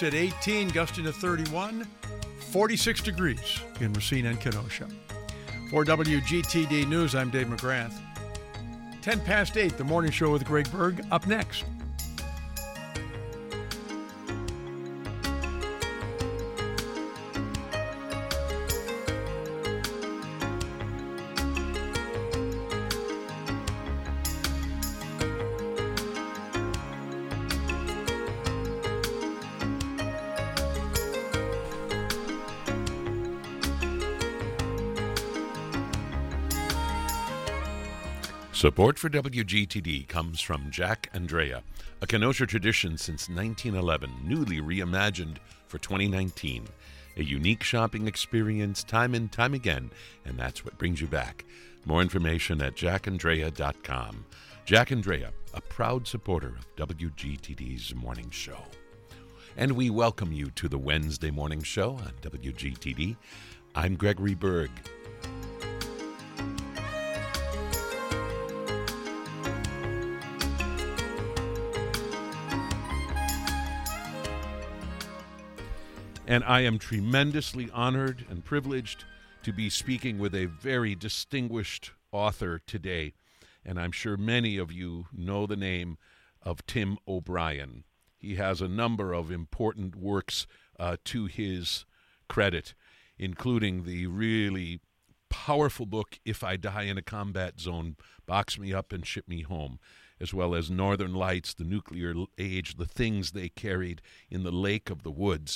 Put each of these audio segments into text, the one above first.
High-West at 18, gusting to 31, 46 degrees in Racine and Kenosha. For WGTD News, I'm Dave McGrath. 10 past 8, the morning show with Greg Berg, up next. Support for WGTD comes from Jack Andrea, a Kenosha tradition since 1911, newly reimagined for 2019. A unique shopping experience time and time again, and that's what brings you back. More information at jackandrea.com. Jack Andrea, a proud supporter of WGTD's morning show. And we welcome you to the Wednesday morning show on WGTD. I'm Gregory Berg. And I am tremendously honored and privileged to be speaking with a very distinguished author today. And I'm sure many of you know the name of Tim O'Brien. He has a number of important works to his credit, including the really powerful book, If I Die in a Combat Zone, Box Me Up and Ship Me Home, as well as Northern Lights, The Nuclear Age, The Things They Carried in the Lake of the Woods.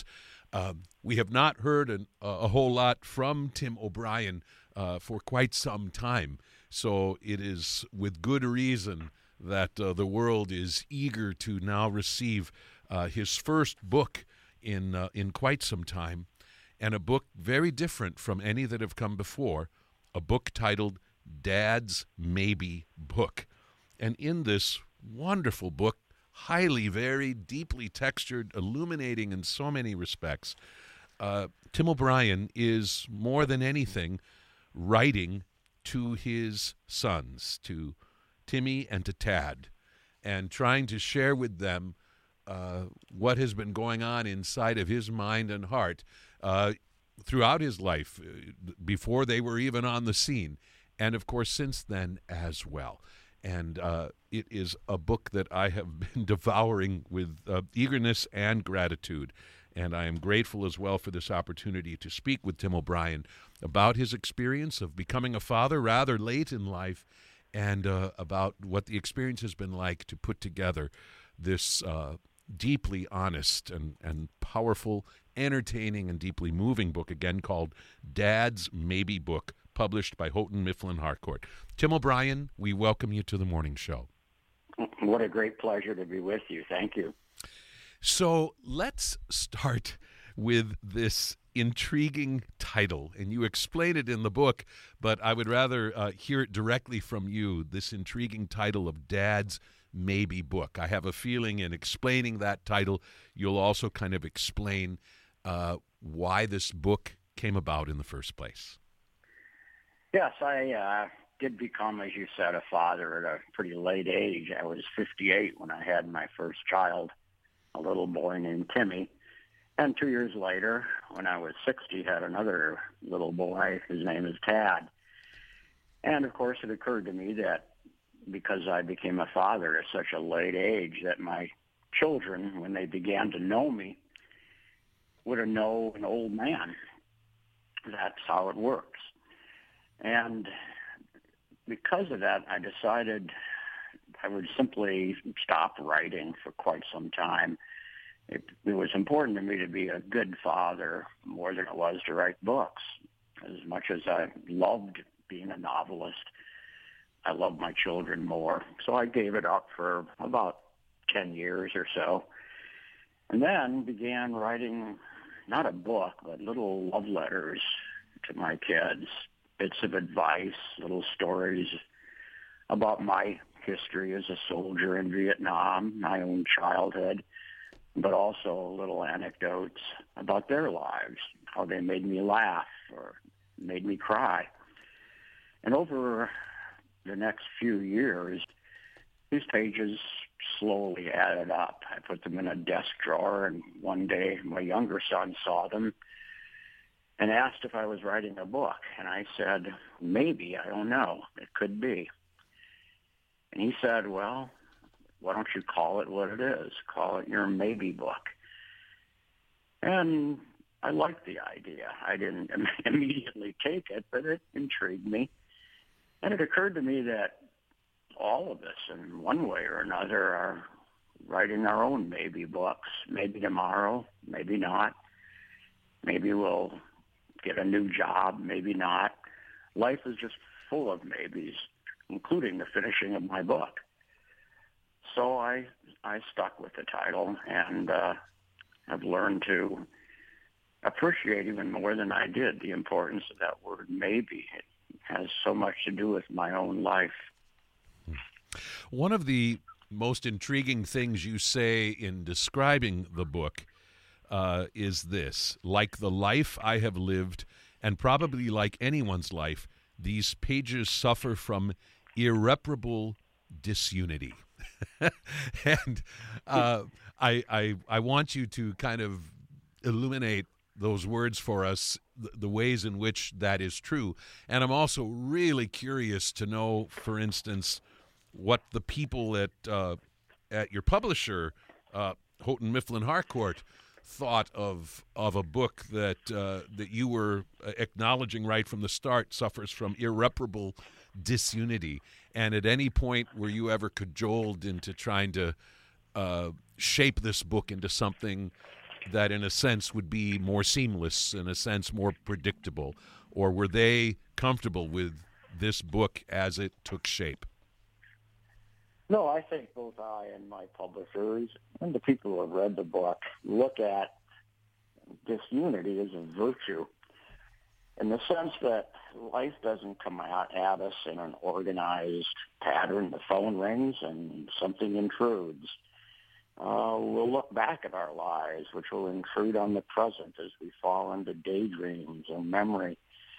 We have not heard a whole lot from Tim O'Brien for quite some time, so it is with good reason that the world is eager to now receive his first book in quite some time, and a book very different from any that have come before, a book titled Dad's Maybe Book. And in this wonderful book, highly varied, deeply textured, illuminating in so many respects, Tim O'Brien is more than anything writing to his sons, to Timmy and to Tad, and trying to share with them what has been going on inside of his mind and heart throughout his life, before they were even on the scene, and of course since then as well. And it is a book that I have been devouring with eagerness and gratitude. And I am grateful as well for this opportunity to speak with Tim O'Brien about his experience of becoming a father rather late in life, and about what the experience has been like to put together this deeply honest and powerful, entertaining, and deeply moving book, again called Dad's Maybe Book, published by Houghton Mifflin Harcourt. Tim O'Brien, we welcome you to the morning show. What a great pleasure to be with you. Thank you. So let's start with this intriguing title, and you explain it in the book, but I would rather hear it directly from you, this intriguing title of Dad's Maybe Book. I have a feeling in explaining that title, you'll also kind of explain why this book came about in the first place. Yes, I did become, as you said, a father at a pretty late age. I was 58 when I had my first child, a little boy named Timmy. And 2 years later, when I was 60, had another little boy. His name is Tad. And, of course, it occurred to me that because I became a father at such a late age, that my children, when they began to know me, would know an old man. That's how it works. And because of that, I decided I would simply stop writing for quite some time. It was important to me to be a good father more than it was to write books. As much as I loved being a novelist, I loved my children more. So I gave it up for about 10 years or so, and then began writing not a book, but little love letters to my kids, bits of advice, little stories about my history as a soldier in Vietnam, my own childhood, but also little anecdotes about their lives, how they made me laugh or made me cry. And over the next few years, these pages slowly added up. I put them in a desk drawer, and one day my younger son saw them and asked if I was writing a book. And I said, maybe, I don't know. It could be. And he said, well, why don't you call it what it is? Call it your maybe book. And I liked the idea. I didn't immediately take it, but it intrigued me. And it occurred to me that all of us, in one way or another, are writing our own maybe books. Maybe tomorrow, maybe not. Maybe we'll get a new job, maybe not. Life is just full of maybes, including the finishing of my book. So I stuck with the title, and I've learned to appreciate even more than I did the importance of that word maybe. It has so much to do with my own life. One of the most intriguing things you say in describing the book is this: like the life I have lived, and probably like anyone's life, these pages suffer from irreparable disunity. And I want you to kind of illuminate those words for us, the ways in which that is true. And I'm also really curious to know, for instance, what the people at your publisher, Houghton Mifflin Harcourt, thought of a book that you were acknowledging right from the start suffers from irreparable disunity. And at any point were you ever cajoled into trying to shape this book into something that in a sense would be more seamless, in a sense more predictable? Or were they comfortable with this book as it took shape? No, I think both I and my publishers and the people who have read the book look at disunity as a virtue, in the sense that life doesn't come out at us in an organized pattern. The phone rings and something intrudes. We'll look back at our lives, which will intrude on the present as we fall into daydreams and memory.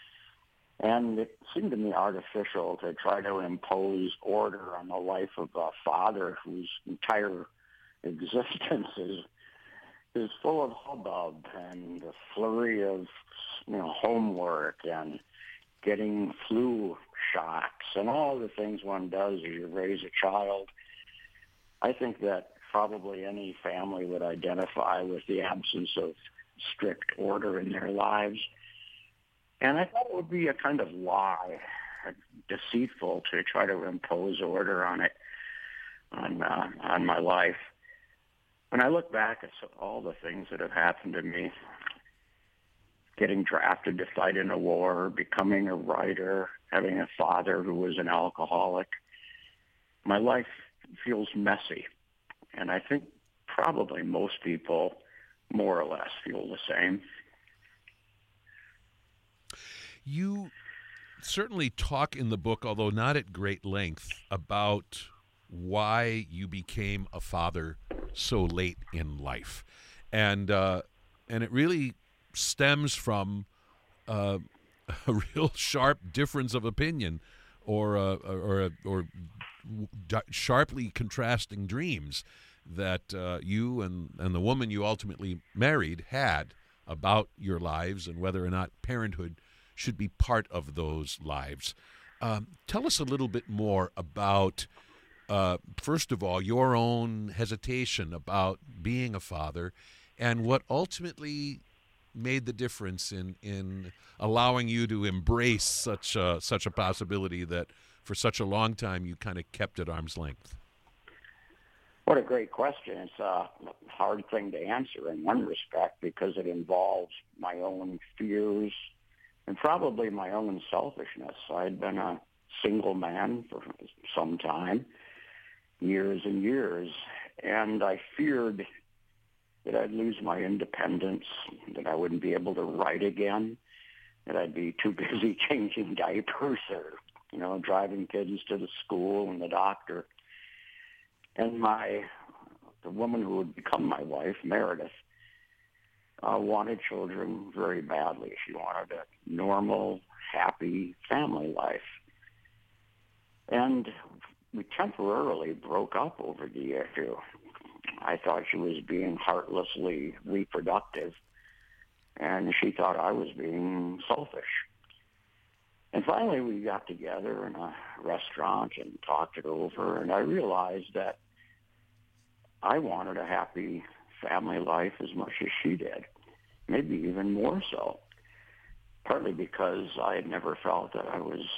And it seemed to me artificial to try to impose order on the life of a father whose entire existence is full of hubbub and a flurry of homework and getting flu shots and all the things one does as you raise a child. I think that probably any family would identify with the absence of strict order in their lives. And I thought it would be a kind of lie, deceitful to try to impose order on it, on my life. When I look back at all the things that have happened to me, getting drafted to fight in a war, becoming a writer, having a father who was an alcoholic, my life feels messy. And I think probably most people more or less feel the same. You certainly talk in the book, although not at great length, about why you became a father so late in life, and it really stems from a real sharp difference of opinion, or sharply contrasting dreams that you and the woman you ultimately married had about your lives and whether or not parenthood should be part of those lives. Tell us a little bit more about, first of all, your own hesitation about being a father and what ultimately made the difference in allowing you to embrace such a possibility that for such a long time you kind of kept at arm's length. What a great question. It's a hard thing to answer in one respect because it involves my own fears and probably my own selfishness. I'd been a single man for some time, years and years, and I feared that I'd lose my independence, that I wouldn't be able to write again, that I'd be too busy changing diapers or, driving kids to the school and the doctor. And the woman who would become my wife, Meredith, wanted children very badly. She wanted a normal, happy family life. And we temporarily broke up over the issue. I thought she was being heartlessly reproductive, and she thought I was being selfish. And finally, we got together in a restaurant and talked it over, and I realized that I wanted a happy family life as much as she did, maybe even more so, partly because I had never felt that I was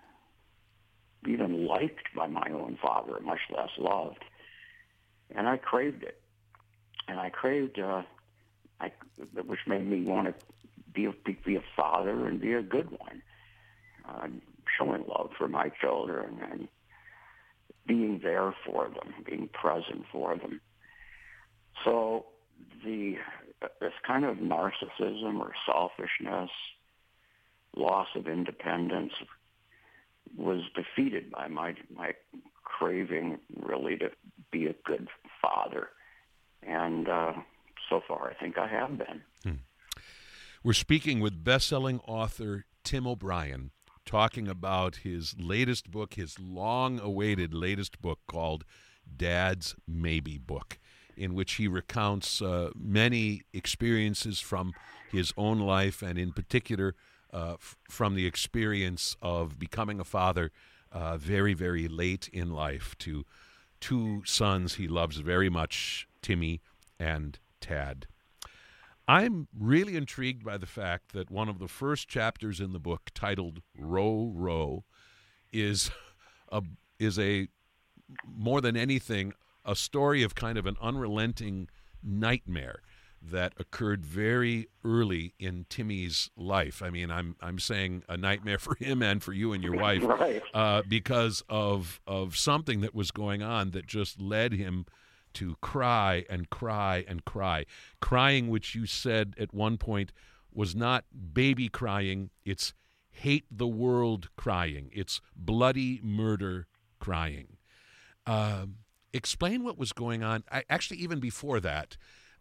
even liked by my own father, much less loved. And I craved it. And I craved, which made me want to be a father and be a good one, showing love for my children and being there for them, being present for them. So this kind of narcissism or selfishness, loss of independence, was defeated by my craving really to be a good father. And so far, I think I have been. We're speaking with best-selling author Tim O'Brien, talking about his latest book, his long-awaited latest book called Dad's Maybe Book, in which he recounts many experiences from his own life, and in particular from the experience of becoming a father very, very late in life to two sons he loves very much, Timmy and Tad. I'm really intrigued by the fact that one of the first chapters in the book, titled Row, Row, is a more than anything a story of kind of an unrelenting nightmare that occurred very early in Timmy's life. I mean, I'm saying a nightmare for him and for you and your wife, right. Because of something that was going on that just led him to cry and cry and cry. Crying, which you said at one point was not baby crying, it's hate the world crying. It's bloody murder crying. Explain what was going on. Actually, even before that,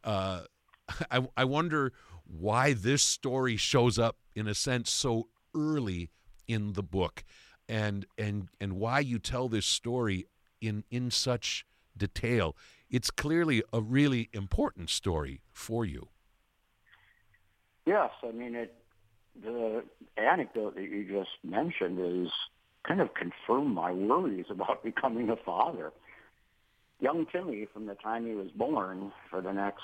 I wonder why this story shows up, in a sense, so early in the book, and why you tell this story in such detail. It's clearly a really important story for you. Yes, I mean, the anecdote that you just mentioned is kind of confirmed my worries about becoming a father. Young Timmy, from the time he was born, for the next,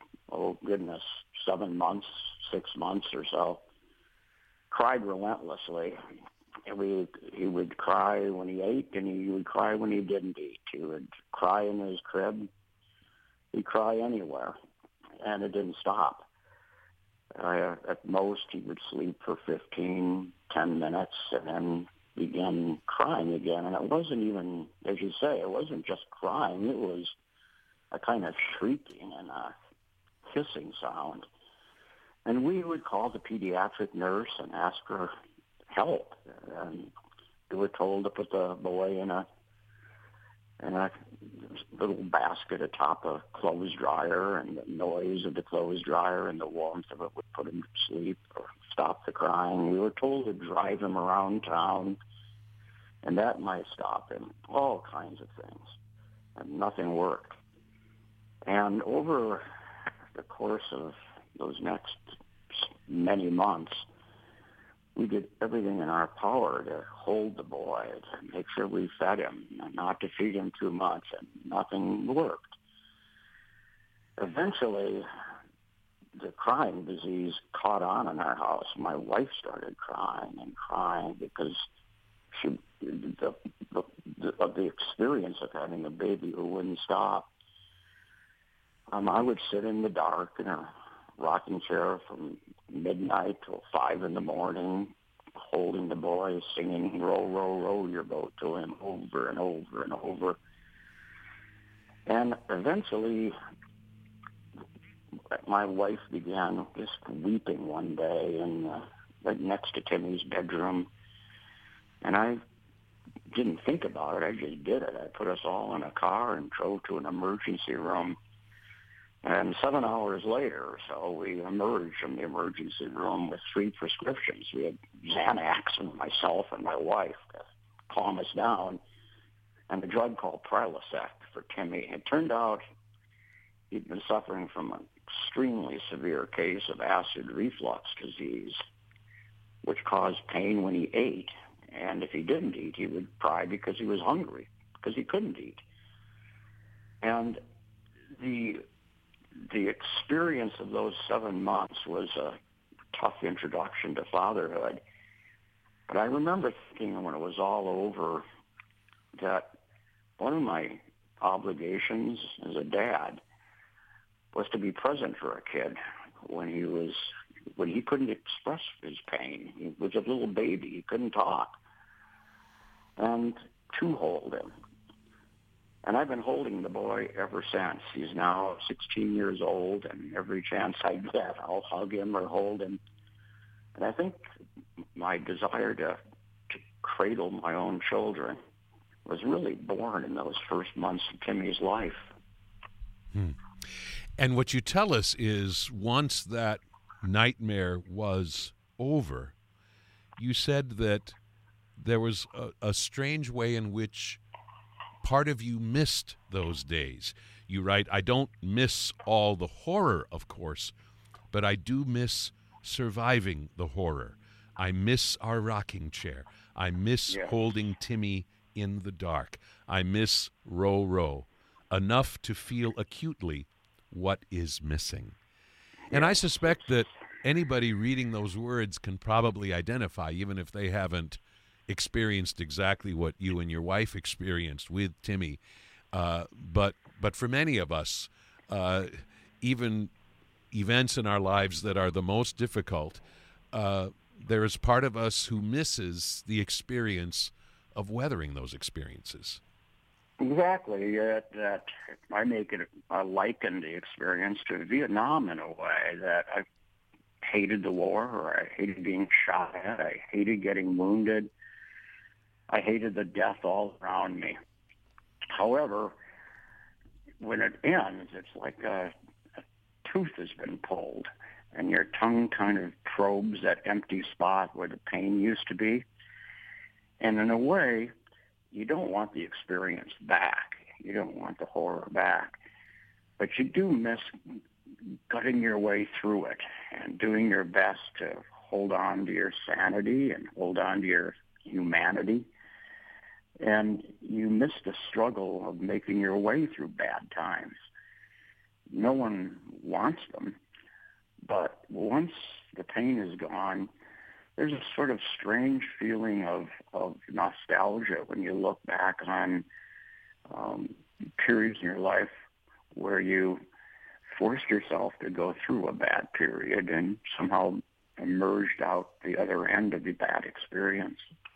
7 months, 6 months or so, cried relentlessly. And he would cry when he ate, and he would cry when he didn't eat. He would cry in his crib. He'd cry anywhere, and it didn't stop. At most, he would sleep for 10 minutes, and then began crying again. And it wasn't even, as you say, it wasn't just crying. It was a kind of shrieking and a hissing sound. And we would call the pediatric nurse and ask her help. And we were told to put the boy in a little basket atop a clothes dryer, and the noise of the clothes dryer and the warmth of it would put him to sleep or stop the crying. We were told to drive him around town, and that might stop him. All kinds of things. And nothing worked. And over the course of those next many months, we did everything in our power to hold the boy, to make sure we fed him, not to feed him too much, and nothing worked. Eventually, the crying disease caught on in our house. My wife started crying and crying because of the experience of having a baby who wouldn't stop. I would sit in the dark in a rocking chair from midnight till 5 a.m, holding the boy, singing "Row, row, row your boat" to him over and over and over. And eventually, my wife began just weeping one day right next to Timmy's bedroom. And I didn't think about it. I just did it. I put us all in a car and drove to an emergency room. And 7 hours later or so, we emerged from the emergency room with 3 prescriptions. We had Xanax, and myself and my wife, to calm us down. and a drug called Prilosec for Timmy. It turned out he'd been suffering from an extremely severe case of acid reflux disease, which caused pain when he ate. And if he didn't eat, he would cry because he was hungry, because he couldn't eat. And the experience of those 7 months was a tough introduction to fatherhood. But I remember thinking when it was all over that one of my obligations as a dad was to be present for a kid when he couldn't express his pain. He was a little baby. He couldn't talk. And to hold him. And I've been holding the boy ever since. He's now 16 years old, and every chance I get, I'll hug him or hold him. And I think my desire to cradle my own children was really born in those first months of Timmy's life. And what you tell us is once that nightmare was over, you said that there was a strange way in which part of you missed those days. You write, I don't miss all the horror, of course, but I do miss surviving the horror. I miss our rocking chair. I miss holding Timmy in the dark. I miss row, row, enough to feel acutely what is missing. And I suspect that anybody reading those words can probably identify, even if they haven't experienced exactly what you and your wife experienced with Timmy. But for many of us, even events in our lives that are the most difficult, there is part of us who misses the experience of weathering those experiences. Exactly. That I make it liken the experience to Vietnam in a way, that I hated the war, or I hated being shot at, I hated getting wounded, I hated the death all around me. However, when it ends, it's like a tooth has been pulled, and your tongue kind of probes that empty spot where the pain used to be. And in a way, you don't want the experience back. You don't want the horror back. But you do miss gutting your way through it and doing your best to hold on to your sanity and hold on to your humanity. And you miss the struggle of making your way through bad times. No one wants them, but once the pain is gone, there's a sort of strange feeling of nostalgia when you look back on periods in your life where you forced yourself to go through a bad period and somehow emerged out the other end of the bad experience.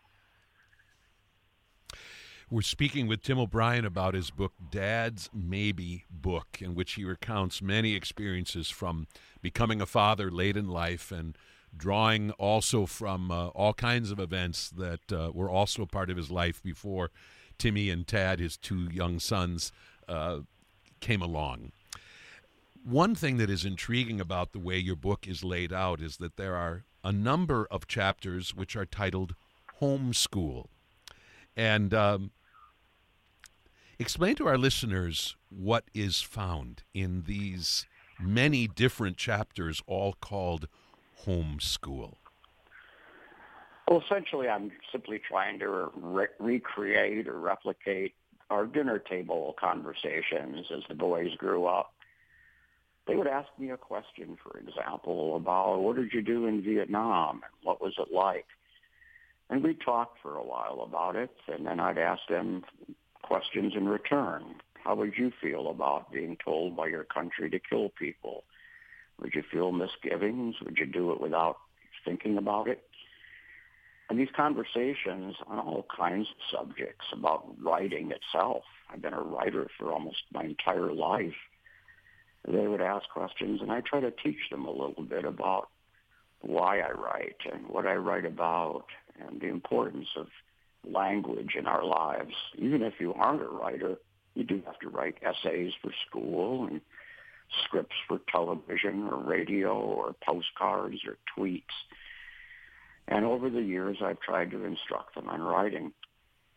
We're speaking with Tim O'Brien about his book, Dad's Maybe Book, in which he recounts many experiences from becoming a father late in life and drawing also from all kinds of events that were also part of his life before Timmy and Tad, his two young sons, came along. One thing that is intriguing about the way your book is laid out is that there are a number of chapters which are titled Homeschool. And explain to our listeners what is found in these many different chapters, all called Homeschool. Well, essentially, I'm simply trying to recreate or replicate our dinner table conversations as the boys grew up. They would ask me a question, for example, about what did you do in Vietnam and what was it like? And we talked for a while about it, and then I'd ask them questions in return. How would you feel about being told by your country to kill people? Would you feel misgivings? Would you do it without thinking about it? And these conversations on all kinds of subjects about writing itself. I've been a writer for almost my entire life. They would ask questions, and I try to teach them a little bit about why I write and what I write about and the importance of language in our lives. Even if you aren't a writer, you do have to write essays for school and scripts for television or radio or postcards or tweets. And over the years, I've tried to instruct them on writing.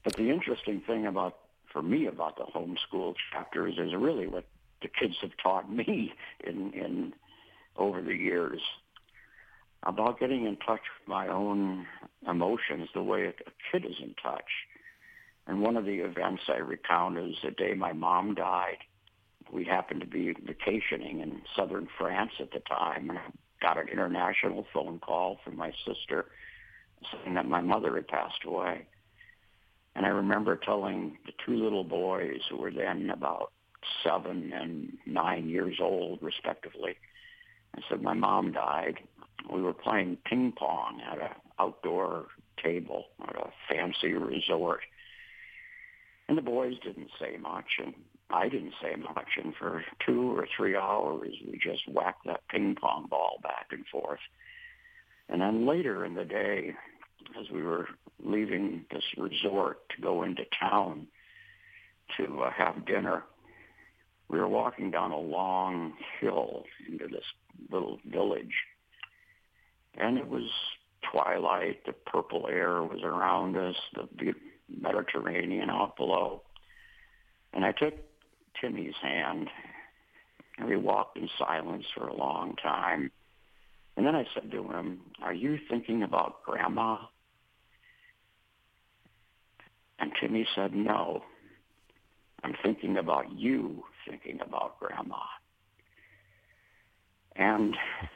But the interesting thing for me about the homeschool chapters is really what the kids have taught me in over the years about getting in touch with my own emotions the way a kid is in touch. And one of the events I recount is the day my mom died. We happened to be vacationing in southern France at the time, and I got an international phone call from my sister saying that my mother had passed away. And I remember telling the two little boys, who were then about 7 and 9 years old, respectively, I said, my mom died. We were playing ping pong at an outdoor table at a fancy resort. And the boys didn't say much, and I didn't say much. And for 2 or 3 hours, we just whacked that ping pong ball back and forth. And then later in the day, as we were leaving this resort to go into town to have dinner, we were walking down a long hill into this little village. And it was twilight. The purple air was around us, the Mediterranean out below. And I took Timmy's hand, and we walked in silence for a long time. And then I said to him, are you thinking about Grandma? And Timmy said, no, I'm thinking about you thinking about Grandma. And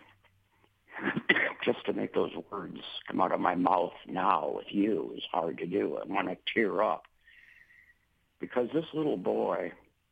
just to make those words come out of my mouth now with you is hard to do. I want to tear up. Because this little boy,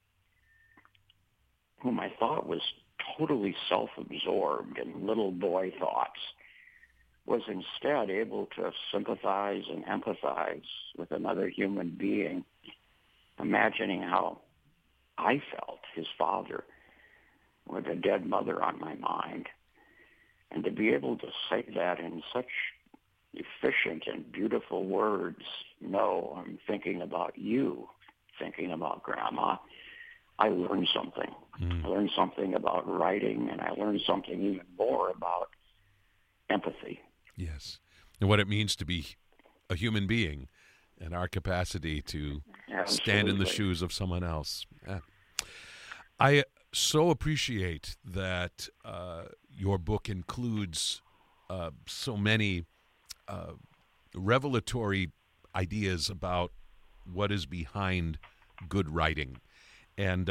whom I thought was totally self-absorbed in little boy thoughts, was instead able to sympathize and empathize with another human being, imagining how I felt, his father, with a dead mother on my mind. And to be able to say that in such efficient and beautiful words, no, I'm thinking about you, thinking about Grandma, I learned something. I learned something about writing, and I learned something even more about empathy. Yes. And what it means to be a human being and our capacity to stand in the shoes of someone else. Yeah. I so appreciate that your book includes so many revelatory ideas about what is behind good writing. And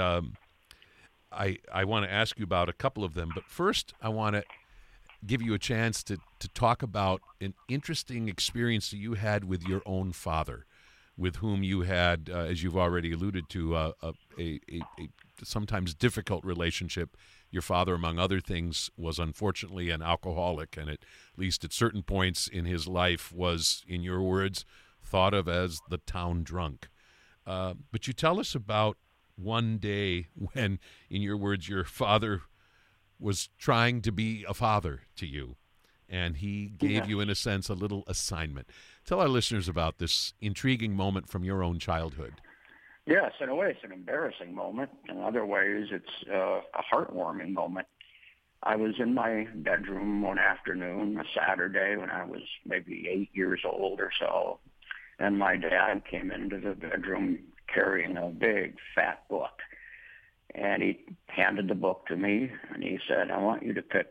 I want to ask you about a couple of them. But first, I want to give you a chance to talk about an interesting experience that you had with your own father, with whom you had, as you've already alluded to, a sometimes difficult relationship. Your father, among other things, was unfortunately an alcoholic, and at least at certain points in his life was, in your words, thought of as the town drunk. But you tell us about one day when, in your words, your father was trying to be a father to you, and he gave you, in a sense, a little assignment. Tell our listeners about this intriguing moment from your own childhood. Yes, in a way, it's an embarrassing moment. In other ways, it's a heartwarming moment. I was in my bedroom one afternoon, a Saturday, when I was maybe 8 years old or so, and my dad came into the bedroom carrying a big, fat book. And he handed the book to me, and he said, I want you to pick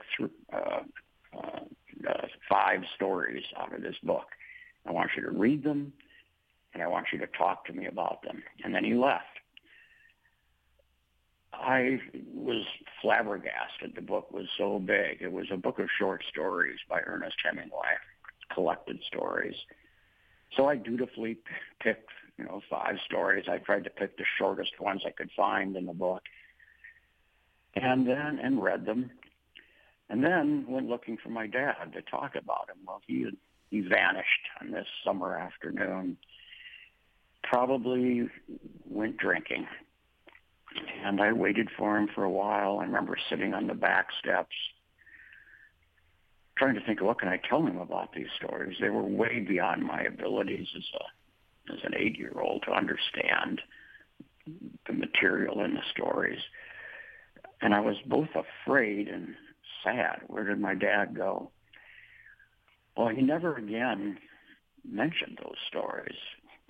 5 stories out of this book. I want you to read them, and I want you to talk to me about them. And then he left. I was flabbergasted. The book was so big. It was a book of short stories by Ernest Hemingway, collected stories. So I dutifully picked 5 stories. I tried to pick the shortest ones I could find in the book, and read them, and then went looking for my dad to talk about him. Well, he vanished on this summer afternoon, probably went drinking, and I waited for him for a while. I remember sitting on the back steps, trying to think, what can I tell him about these stories? They were way beyond my abilities as an 8-year-old to understand the material in the stories. And I was both afraid and sad. Where did my dad go? Well, he never again mentioned those stories.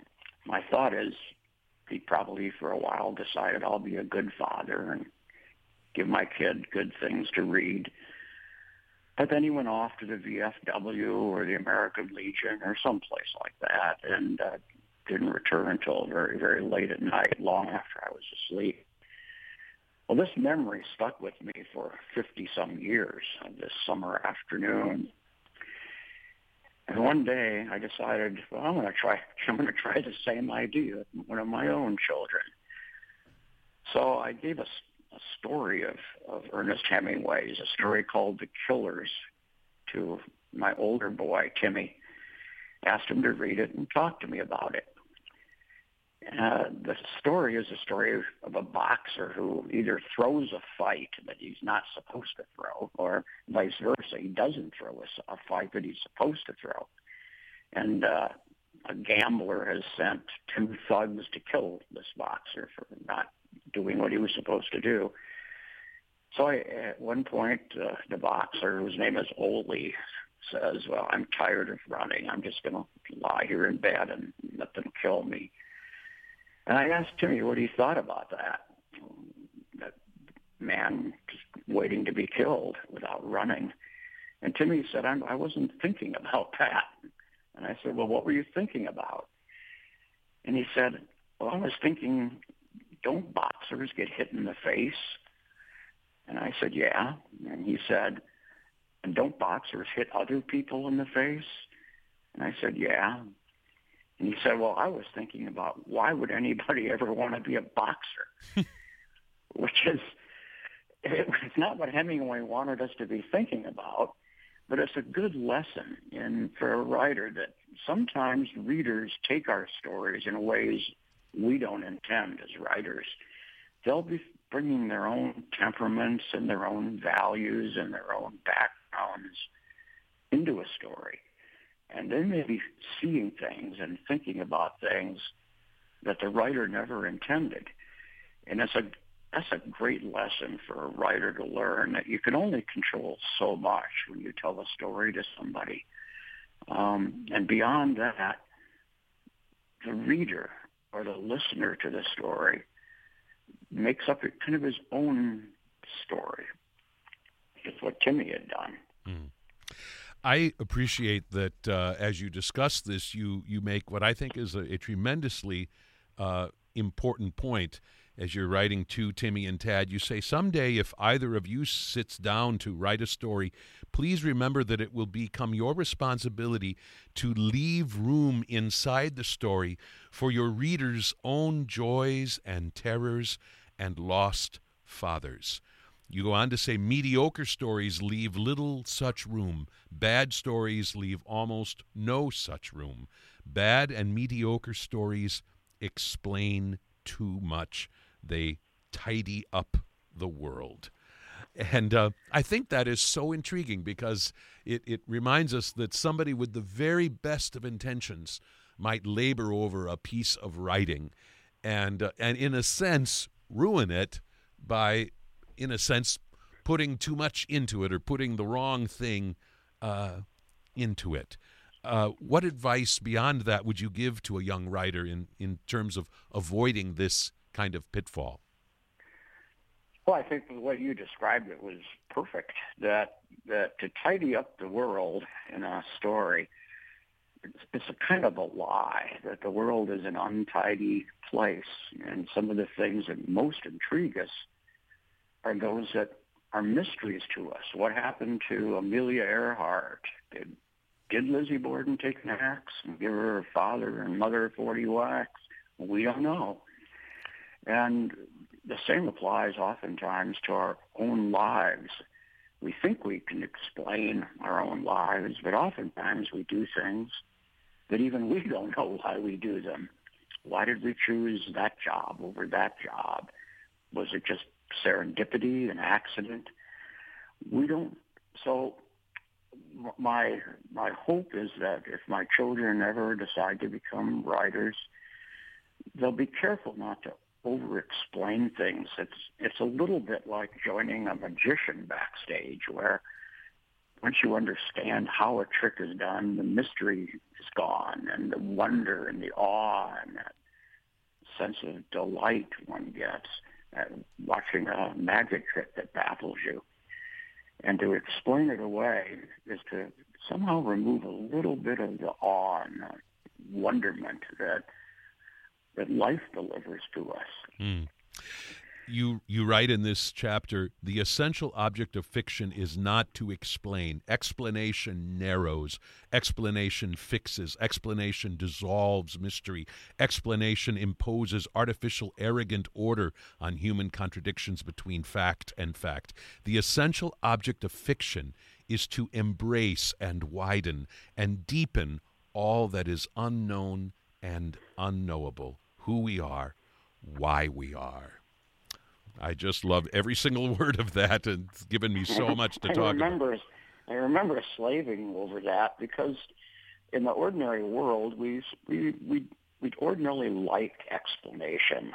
my thought is he probably for a while decided I'll be a good father and give my kid good things to read. But then he went off to the VFW or the American Legion or someplace like that and didn't return until very, very late at night, long after I was asleep. Well, this memory stuck with me for 50-some years of this summer afternoon. And one day I decided, well, I'm going to try the same idea with one of my own children. So I gave a story of Ernest Hemingway's, a story called The Killers, to my older boy, Timmy. Asked him to read it and talk to me about it. The story is a story of a boxer who either throws a fight that he's not supposed to throw, or vice versa. He doesn't throw a fight that he's supposed to throw. And a gambler has sent 2 thugs to kill this boxer for not doing what he was supposed to do. So at one point, the boxer, whose name is Ole, says, well, I'm tired of running. I'm just going to lie here in bed and let them kill me. And I asked Timmy what he thought about that man just waiting to be killed without running. And Timmy said, I wasn't thinking about that. And I said, well, what were you thinking about? And he said, well, I was thinking, don't boxers get hit in the face? And I said, yeah. And he said, and don't boxers hit other people in the face? And I said, yeah. And he said, well, I was thinking about why would anybody ever want to be a boxer? Which is, it's not what Hemingway wanted us to be thinking about, but it's a good lesson for a writer that sometimes readers take our stories in ways we don't intend as writers. They'll be bringing their own temperaments and their own values and their own backgrounds into a story. And they may be seeing things and thinking about things that the writer never intended. And that's a great lesson for a writer to learn, that you can only control so much when you tell a story to somebody. And beyond that, the reader or the listener to the story makes up kind of his own story. It's what Timmy had done. Mm. I appreciate that as you discuss this, you make what I think is a tremendously important point. As you're writing to Timmy and Tad, you say, someday if either of you sits down to write a story, please remember that it will become your responsibility to leave room inside the story for your readers' own joys and terrors and lost fathers. You go on to say, mediocre stories leave little such room. Bad stories leave almost no such room. Bad and mediocre stories explain too much. They tidy up the world. And I think that is so intriguing because it reminds us that somebody with the very best of intentions might labor over a piece of writing and in a sense, ruin it by, in a sense, putting too much into it or putting the wrong thing into it. What advice beyond that would you give to a young writer in terms of avoiding this kind of pitfall? Well, I think the way you described it was perfect, that to tidy up the world in a story, it's a kind of a lie, that the world is an untidy place. And some of the things that most intrigue us are those that are mysteries to us. What happened to Amelia Earhart? Did Lizzie Borden take an axe and give her father and mother 40 whacks? We don't know. And the same applies oftentimes to our own lives. We think we can explain our own lives, but oftentimes we do things that even we don't know why we do them. Why did we choose that job over that job? Was it just serendipity, an accident? We don't. So my hope is that if my children ever decide to become writers, they'll be careful not to over-explain things. It's a little bit like joining a magician backstage, where once you understand how a trick is done, the mystery is gone, and the wonder and the awe and that sense of delight one gets at watching a magic trick that baffles you. And to explain it away is to somehow remove a little bit of the awe and the wonderment that life delivers to us. Mm. You write in this chapter, the essential object of fiction is not to explain. Explanation narrows. Explanation fixes. Explanation dissolves mystery. Explanation imposes artificial, arrogant order on human contradictions between fact and fact. The essential object of fiction is to embrace and widen and deepen all that is unknown and unknowable, who we are, why we are. I just love every single word of that, and it's given me so much to talk about. I remember slaving over that because in the ordinary world, we'd ordinarily like explanation.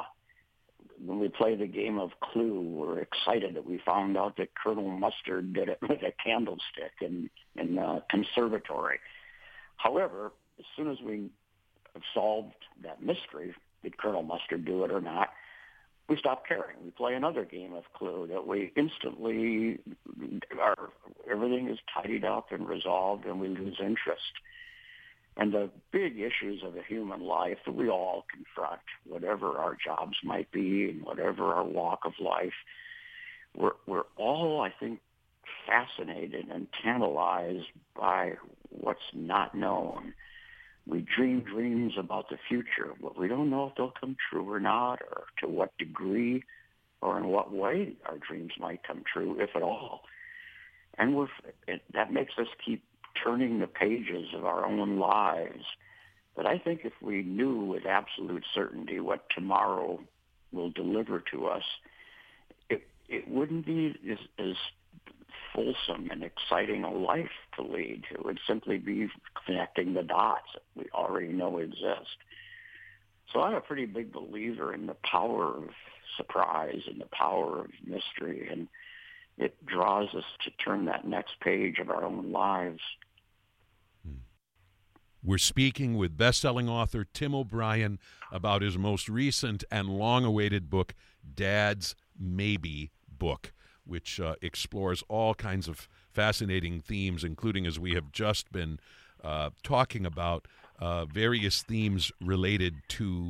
When we play the game of Clue, we're excited that we found out that Colonel Mustard did it with a candlestick in the conservatory. However, as soon as we have solved that mystery, did Colonel Mustard do it or not, we stop caring. We play another game of Clue that we instantly everything is tidied up and resolved, and we lose interest. And the big issues of a human life that we all confront, whatever our jobs might be and whatever our walk of life, we're all, I think, fascinated and tantalized by what's not known. We dream dreams about the future, but we don't know if they'll come true or not, or to what degree, or in what way our dreams might come true, if at all. And that makes us keep turning the pages of our own lives. But I think if we knew with absolute certainty what tomorrow will deliver to us, it wouldn't be as fulsome and exciting a life to lead. It would simply be connecting the dots that we already know exist. So I'm a pretty big believer in the power of surprise and the power of mystery, and it draws us to turn that next page of our own lives. We're speaking with best-selling author Tim O'Brien about his most recent and long-awaited book, Dad's Maybe Book, which explores all kinds of fascinating themes, including, as we have just been talking about, various themes related to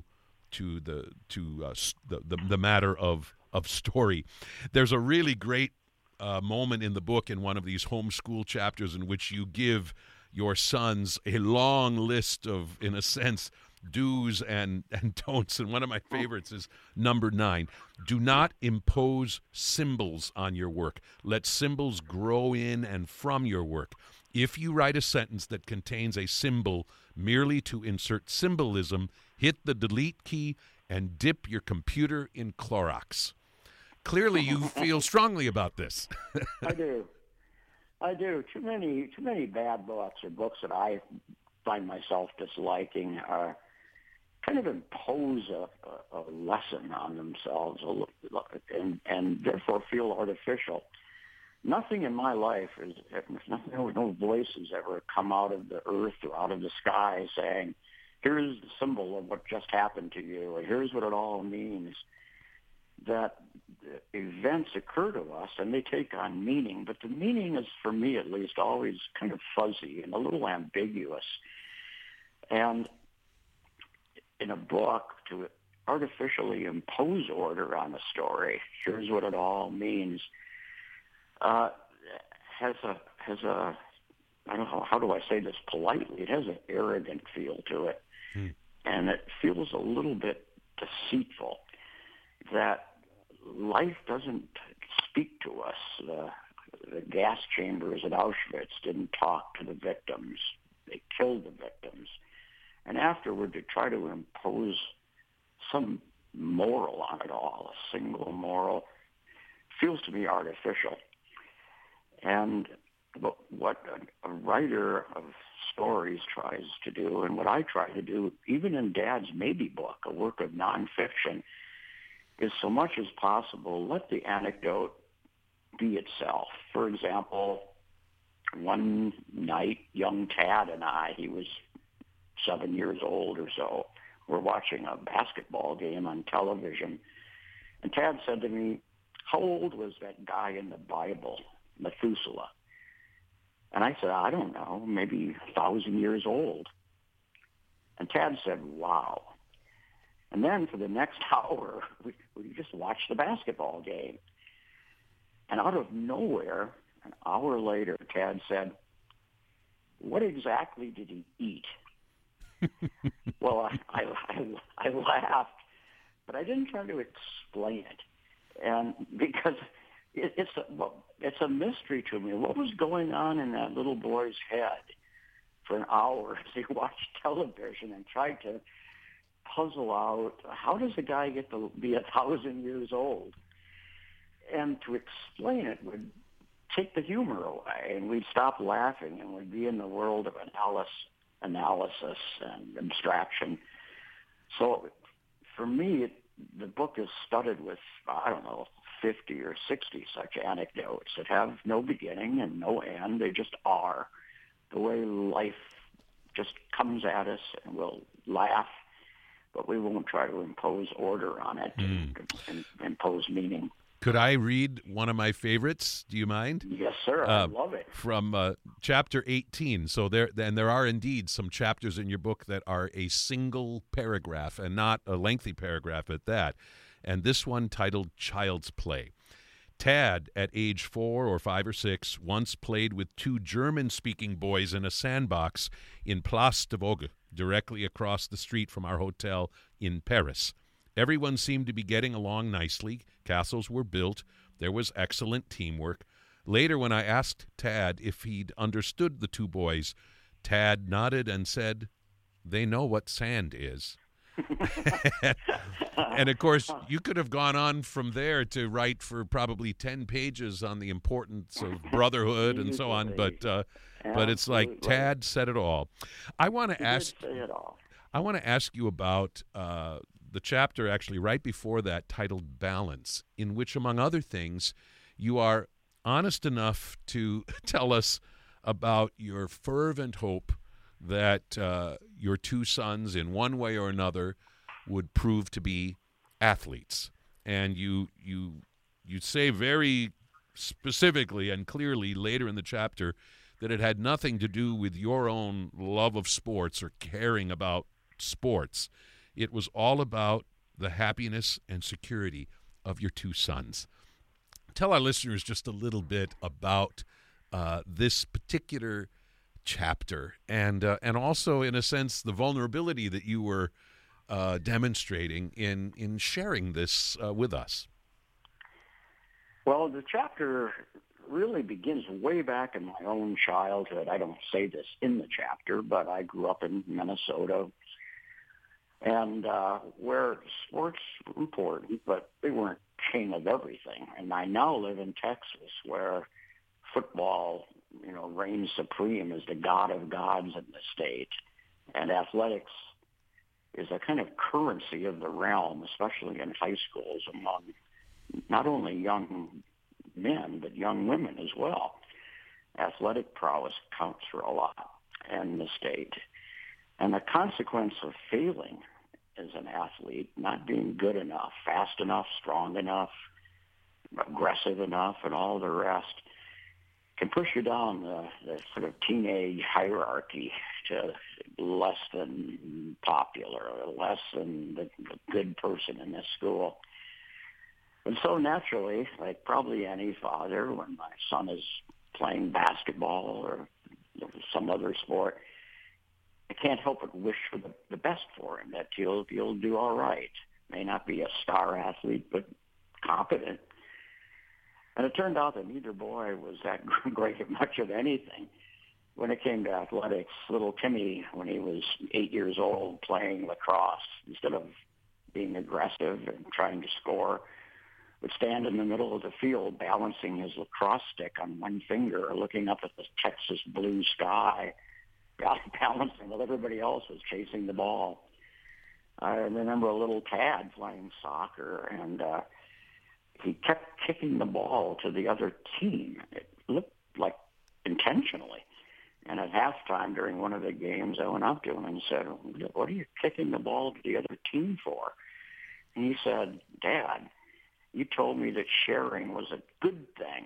the matter of story. There's a really great moment in the book in one of these homeschool chapters in which you give your sons a long list of, in a sense, do's and don'ts, and one of my favorites is number 9. Do not impose symbols on your work. Let symbols grow in and from your work. If you write a sentence that contains a symbol merely to insert symbolism, hit the delete key and dip your computer in Clorox. Clearly you feel strongly about this. I do. Too many bad books, or books that I find myself disliking, kind of impose a lesson on themselves and therefore feel artificial. Nothing in my life no voice has ever come out of the earth or out of the sky saying, here's the symbol of what just happened to you, or here's what it all means. That events occur to us and they take on meaning, but the meaning is, for me at least, always kind of fuzzy and a little ambiguous. And in a book, to artificially impose order on a story, here's what it all means, has a I don't know, how do I say this politely? It has an arrogant feel to it. And it feels a little bit deceitful, that life doesn't speak to us. The gas chambers at Auschwitz didn't talk to the victims. They killed the victims. And afterward, to try to impose some moral on it all, a single moral, feels to me artificial. And what a writer of stories tries to do, and what I try to do, even in Dad's Maybe Book, a work of nonfiction, is so much as possible let the anecdote be itself. For example, one night, young Tad and I, he was 7 years old or so, were watching a basketball game on television. And Tad said to me, "How old was that guy in the Bible, Methuselah?" And I said, "I don't know, maybe 1,000 years old." And Tad said, "Wow." And then for the next hour, we just watched the basketball game. And out of nowhere, an hour later, Tad said, "What exactly did he eat?" Well, I laughed, but I didn't try to explain it. And because it's a mystery to me. What was going on in that little boy's head for an hour as he watched television and tried to puzzle out, how does a guy get to be 1,000 years old? And to explain it would take the humor away, and we'd stop laughing, and we'd be in the world of analysis and abstraction. So for me, the book is studded with, 50 or 60 such anecdotes that have no beginning and no end. They just are. The way life just comes at us, and we'll laugh, but we won't try to impose order on it and impose meaning. Could I read one of my favorites? Do you mind? Yes, sir. I love it. From chapter 18. So there are indeed some chapters in your book that are a single paragraph, and not a lengthy paragraph at that. And this one, titled Child's Play. Tad, at age 4 or 5 or 6, once played with 2 German-speaking boys in a sandbox in Place de Vogue, directly across the street from our hotel in Paris. Everyone seemed to be getting along nicely. Castles were built. There was excellent teamwork. Later, when I asked Tad if he'd understood the 2 boys, Tad nodded and said, "They know what sand is." And, of course, you could have gone on from there to write for probably 10 pages on the importance of brotherhood and so on, but it's like Tad said it all. I want to ask you about the chapter actually right before that, titled Balance, in which, among other things, you are honest enough to tell us about your fervent hope that your 2 sons, in one way or another, would prove to be athletes. And you say very specifically and clearly later in the chapter that it had nothing to do with your own love of sports or caring about sports. It was all about the happiness and security of your 2 sons. Tell our listeners just a little bit about this particular chapter, and also, in a sense, the vulnerability that you were demonstrating in sharing this with us. Well, the chapter really begins way back in my own childhood. I don't say this in the chapter, but I grew up in Minnesota, and where sports were important, but they weren't king of everything. And I now live in Texas, where football, reigns supreme as the god of gods in the state. And athletics is a kind of currency of the realm, especially in high schools, among not only young men, but young women as well. Athletic prowess counts for a lot in the state. And the consequence of failing as an athlete, not being good enough, fast enough, strong enough, aggressive enough, and all the rest, can push you down the sort of teenage hierarchy to less than popular, or less than the good person in this school. And so naturally, like probably any father, when my son is playing basketball or some other sport, I can't help but wish for the best for him, that he'll do all right. May not be a star athlete, but competent. And it turned out that neither boy was that great at much of anything. When it came to athletics, little Timmy, when he was 8 years old playing lacrosse, instead of being aggressive and trying to score, would stand in the middle of the field balancing his lacrosse stick on one finger, looking up at the Texas blue sky, balancing while everybody else was chasing the ball. I remember a little Tad playing soccer, and he kept kicking the ball to the other team. It looked like intentional. halftime during one of the games, I went up to him and said, "What are you kicking the ball to the other team for?" And he said, "Dad, you told me that sharing was a good thing."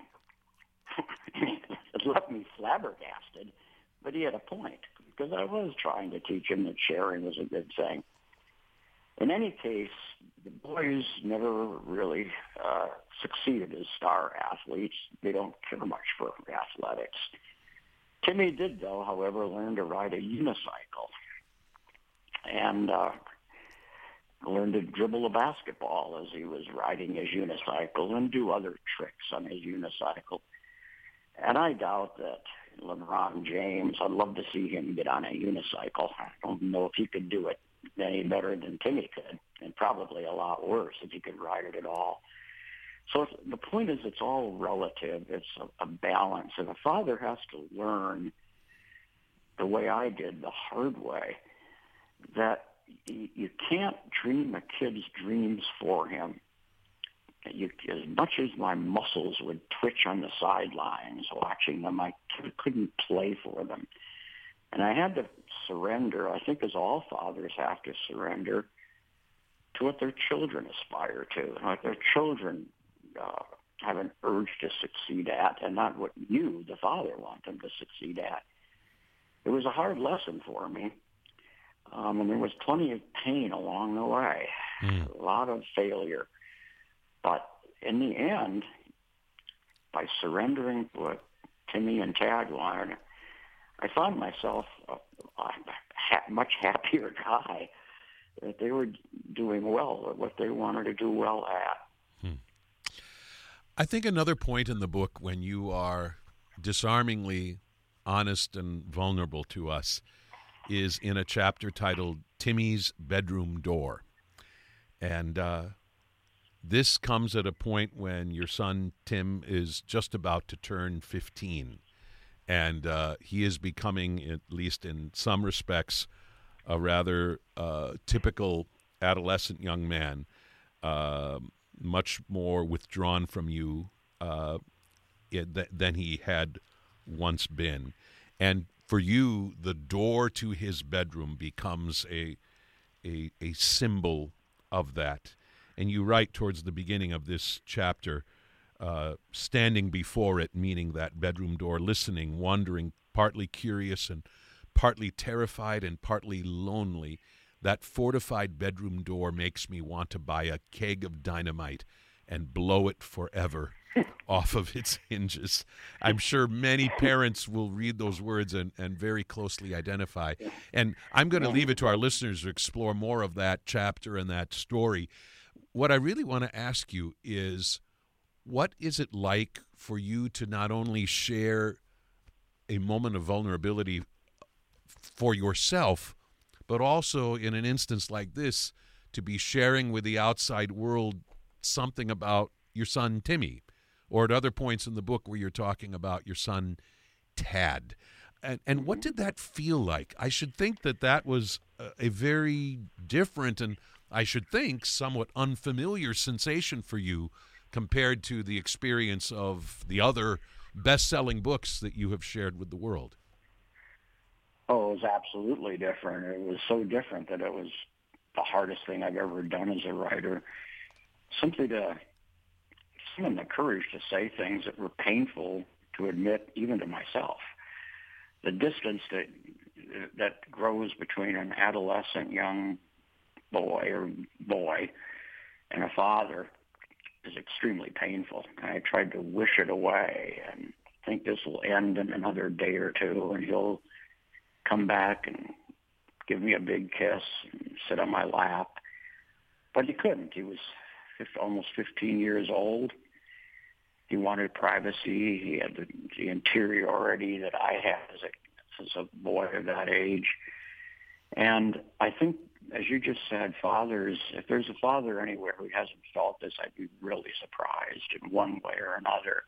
It left me flabbergasted, but he had a point, because I was trying to teach him that sharing was a good thing. In any case, the boys never really succeeded as star athletes. They don't care much for athletics. Timmy did, though, however, learn to ride a unicycle and learned to dribble a basketball as he was riding his unicycle and do other tricks on his unicycle. And I doubt that LeBron James, I'd love to see him get on a unicycle. I don't know if he could do it any better than Timmy could, and probably a lot worse if he could ride it at all. So the point is, it's all relative. It's a balance. And a father has to learn, the way I did, the hard way, that you can't dream a kid's dreams for him. As much as my muscles would twitch on the sidelines watching them, I couldn't play for them. And I had to surrender, I think as all fathers have to surrender, to what their children aspire to, what their children have an urge to succeed at, and not what you, the father, want them to succeed at. It was a hard lesson for me, and there was plenty of pain along the way, a lot of failure. But in the end, by surrendering to what Timmy and Tad wanted, I found myself a much happier guy, that they were doing well at what they wanted to do well at. I think another point in the book, when you are disarmingly honest and vulnerable to us, is in a chapter titled Timmy's Bedroom Door. And this comes at a point when your son, Tim, is just about to turn 15. And he is becoming, at least in some respects, a rather typical adolescent young man, much more withdrawn from you than he had once been. And for you, the door to his bedroom becomes a symbol of that. And you write towards the beginning of this chapter, standing before it, meaning that bedroom door, listening, wondering, partly curious and partly terrified and partly lonely, that fortified bedroom door makes me want to buy a keg of dynamite and blow it forever off of its hinges. I'm sure many parents will read those words and very closely identify. And I'm going to leave it to our listeners to explore more of that chapter and that story. What I really want to ask you is, what is it like for you to not only share a moment of vulnerability for yourself, but also in an instance like this, to be sharing with the outside world something about your son, Timmy, or at other points in the book where you're talking about your son, Tad. And what did that feel like? I should think that was a very different and, I should think, somewhat unfamiliar sensation for you compared to the experience of the other best-selling books that you have shared with the world. Oh, it was absolutely different. It was so different that it was the hardest thing I've ever done as a writer. Simply to summon the courage to say things that were painful to admit even to myself. The distance that grows between an adolescent young boy and a father is extremely painful. I tried to wish it away and think this will end in another day or two, and he'll come back and give me a big kiss and sit on my lap. But he couldn't. He was almost 15 years old. He wanted privacy. He had the interiority that I had as a boy of that age. And I think, as you just said, fathers, if there's a father anywhere who hasn't felt this, I'd be really surprised in one way or another,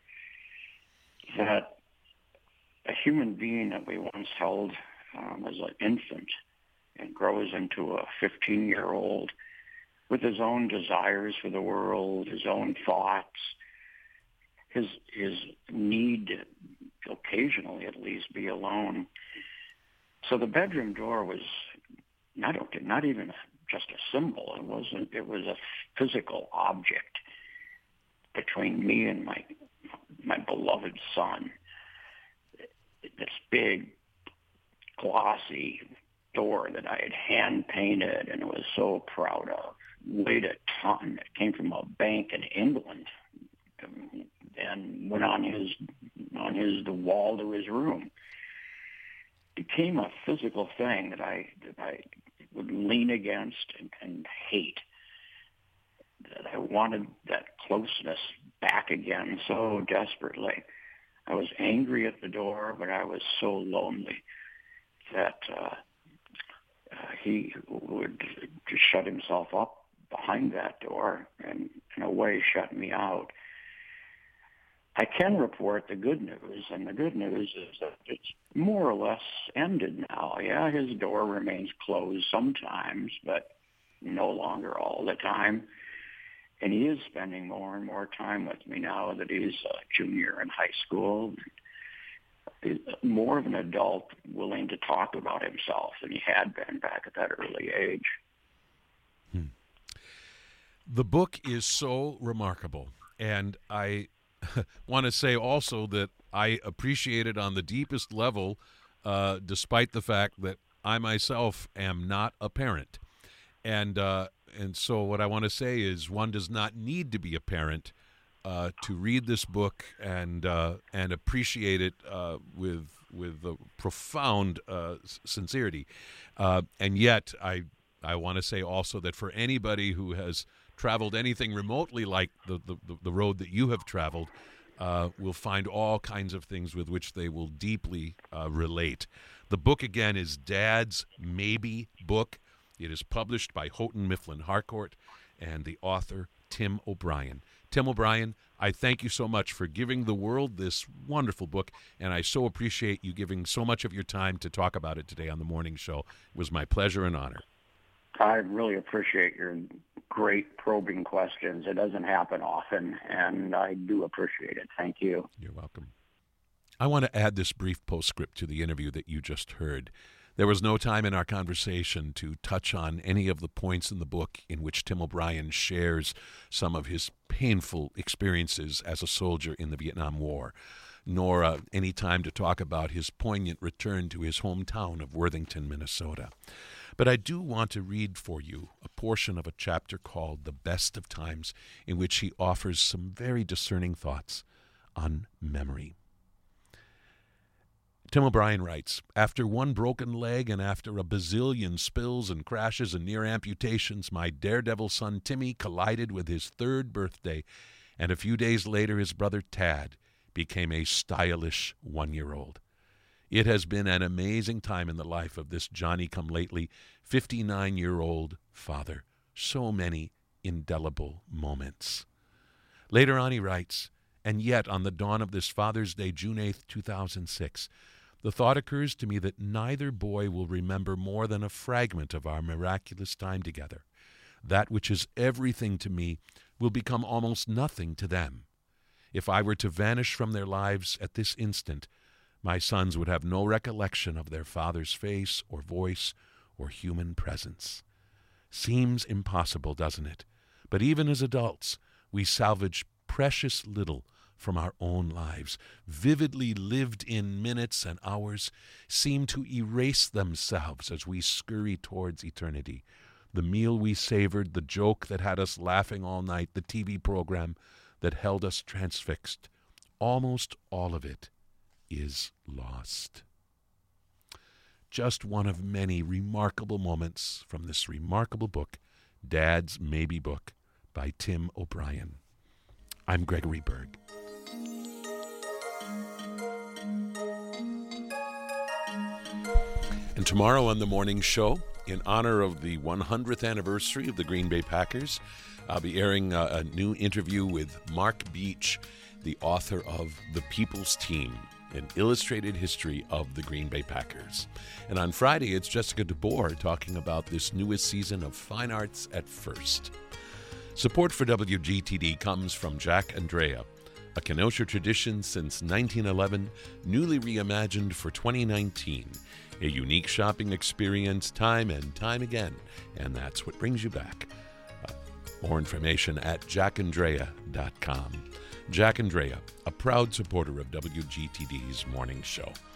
that a human being that we once held as an infant and grows into a 15-year-old with his own desires for the world, his own thoughts, his need to occasionally at least be alone, So the bedroom door was not even just a symbol. It was a physical object between me and my beloved son. This big, glossy door that I had hand painted and was so proud of. Weighed a ton. It came from a bank in England, and went on the wall to his room. It became a physical thing that I would lean against and hate. That I wanted that closeness back again so desperately. I was angry at the door, but I was so lonely that he would just shut himself up behind that door and in a way shut me out. I can report the good news, and the good news is that it's more or less ended now. Yeah, his door remains closed sometimes, but no longer all the time. And he is spending more and more time with me now that he's a junior in high school. He's more of an adult, willing to talk about himself than he had been back at that early age. The book is so remarkable, and I want to say also that I appreciate it on the deepest level, despite the fact that I myself am not a parent. And so what I want to say is one does not need to be a parent to read this book and appreciate it with a profound sincerity. And yet I want to say also that for anybody who has traveled anything remotely like the road that you have traveled, will find all kinds of things with which they will deeply relate. The book, again, is Dad's Maybe Book. It is published by Houghton Mifflin Harcourt and the author, Tim O'Brien. Tim O'Brien, I thank you so much for giving the world this wonderful book, and I so appreciate you giving so much of your time to talk about it today on the morning show. It was my pleasure and honor. I really appreciate your great probing questions. It doesn't happen often, and I do appreciate it. Thank you. You're welcome. I want to add this brief postscript to the interview that you just heard. There was no time in our conversation to touch on any of the points in the book in which Tim O'Brien shares some of his painful experiences as a soldier in the Vietnam War, nor any time to talk about his poignant return to his hometown of Worthington, Minnesota. But I do want to read for you a portion of a chapter called The Best of Times, in which he offers some very discerning thoughts on memory. Tim O'Brien writes, after one broken leg and after a bazillion spills and crashes and near amputations, my daredevil son Timmy collided with his third birthday, and a few days later his brother Tad became a stylish 1-year-old. It has been an amazing time in the life of this Johnny-come-lately 59-year-old father. So many indelible moments. Later on he writes, and yet on the dawn of this Father's Day, June 8th, 2006, the thought occurs to me that neither boy will remember more than a fragment of our miraculous time together. That which is everything to me will become almost nothing to them. If I were to vanish from their lives at this instant, my sons would have no recollection of their father's face or voice or human presence. Seems impossible, doesn't it? But even as adults, we salvage precious little from our own lives. Vividly lived in minutes and hours seem to erase themselves as we scurry towards eternity. The meal we savored, the joke that had us laughing all night, the TV program that held us transfixed, almost all of it is lost. Just one of many remarkable moments from this remarkable book, Dad's Maybe Book, by Tim O'Brien. I'm Gregory Berg. And tomorrow on the morning show, in honor of the 100th anniversary of the Green Bay Packers, I'll be airing a new interview with Mark Beach, the author of The People's Team, an illustrated history of the Green Bay Packers. And on Friday, it's Jessica DeBoer talking about this newest season of Fine Arts at First. Support for WGTD comes from Jack Andrea, a Kenosha tradition since 1911, newly reimagined for 2019. A unique shopping experience time and time again, and that's what brings you back. More information at jackandrea.com. Jack and Drea, a proud supporter of WGTD's morning show.